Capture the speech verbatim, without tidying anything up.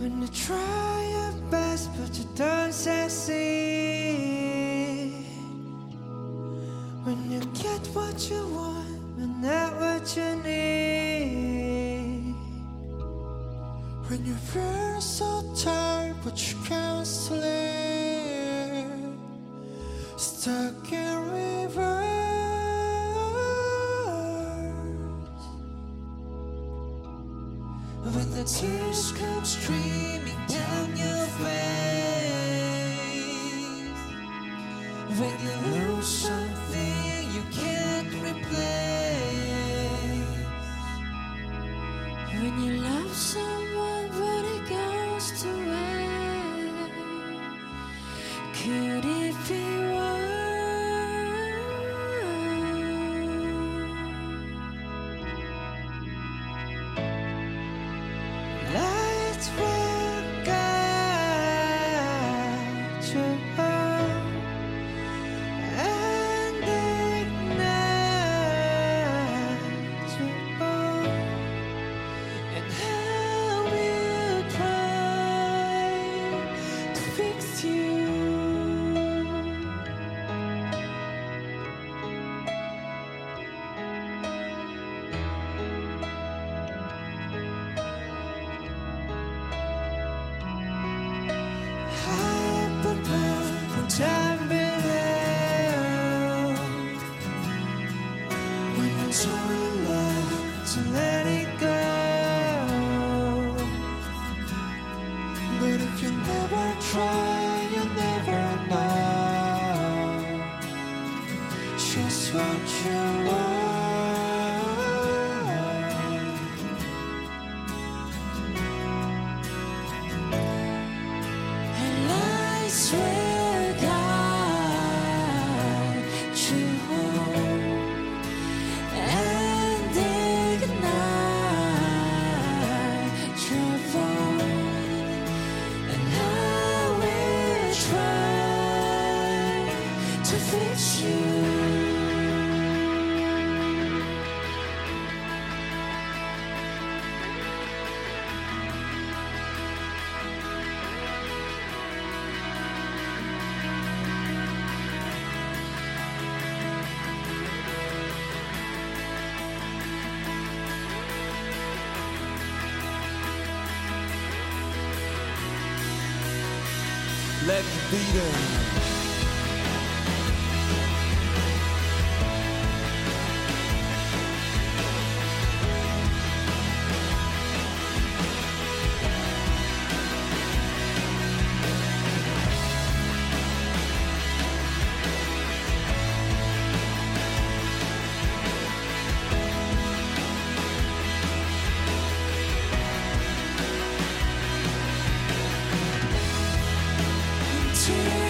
When you try your best but you don't succeed, when you get what you want but not what you need, when you feel so tired but you can't sleep, stuck in reverse, when the tears come streaming down your face, when you lose something you can't replace, when you love someone but it goes to waste, could it be worse? Lights will guide you home and ignite your bone, and how we'll try to fix you. High up above, when time below, when you're so in love to let it go. But if you never try, you never know just what you want. And lights will guide you home and ignite your phone, and I will try to fix you. Let me be there. Until